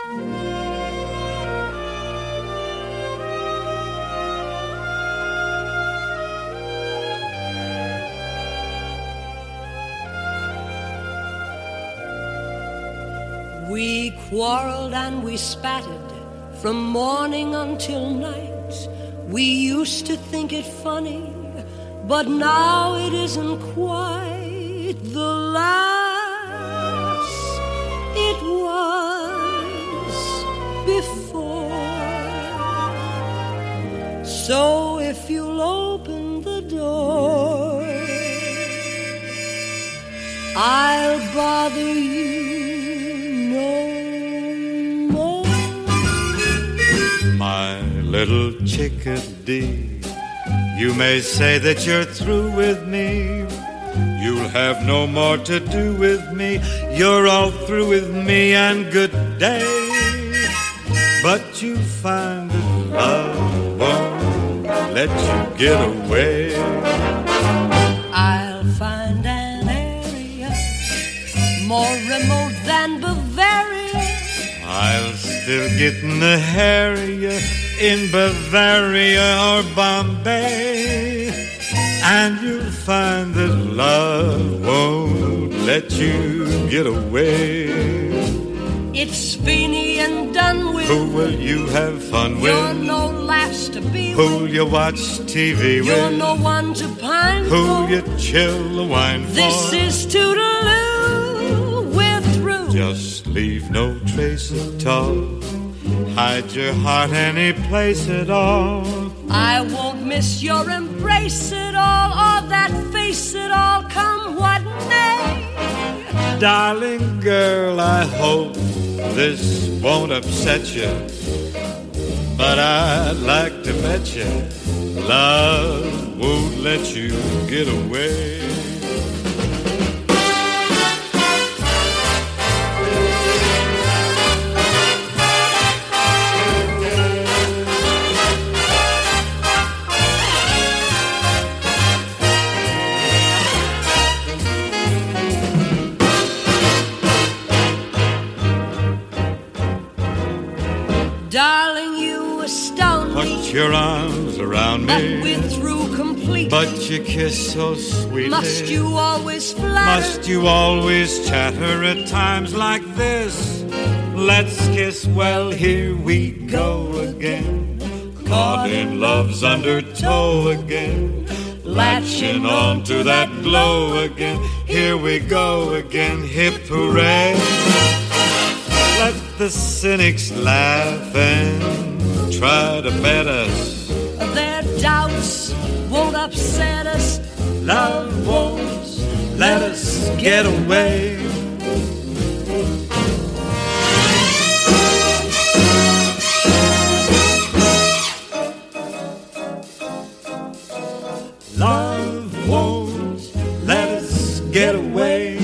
We quarreled and we spattered from morning until night. We used to think it funny, but now it isn't quite the laughs it was before. So if you'll open the door, I'll bother you little chickadee. You may say that you're through with me. You'll have no more to do with me. You're all through with me and good day. But you find that love won't let you get away. I'll find an area more remote than Bavaria. I'll still get in the Harrier in Bavaria or Bombay, and you'll find that love won't let you get away. It's Feeney and done with. Who will you have fun with? You're no laughs to be Who'll with. you watch TV with? You're no one to pine Who'll for. you chill the wine for? This is Toodaloo, we're through. Just leave no trace at all. Hide your heart any place at all. I won't miss your embrace at all, or that face at all, come what may. Darling girl, I hope this won't upset you, but I'd like to bet you love won't let you get away. Darling, you astound me. Put your arms around But me. we're through completely. But you kiss so sweetly. Must you always flatter? Must you always chatter at times like this? Let's kiss, well, here we go again. Caught in love's undertow again. Latching on to that glow again. Here we go again, hip hooray. Let the cynics laugh and try to bet us. Their doubts won't upset us. Love won't let us get away. Love won't let us get away.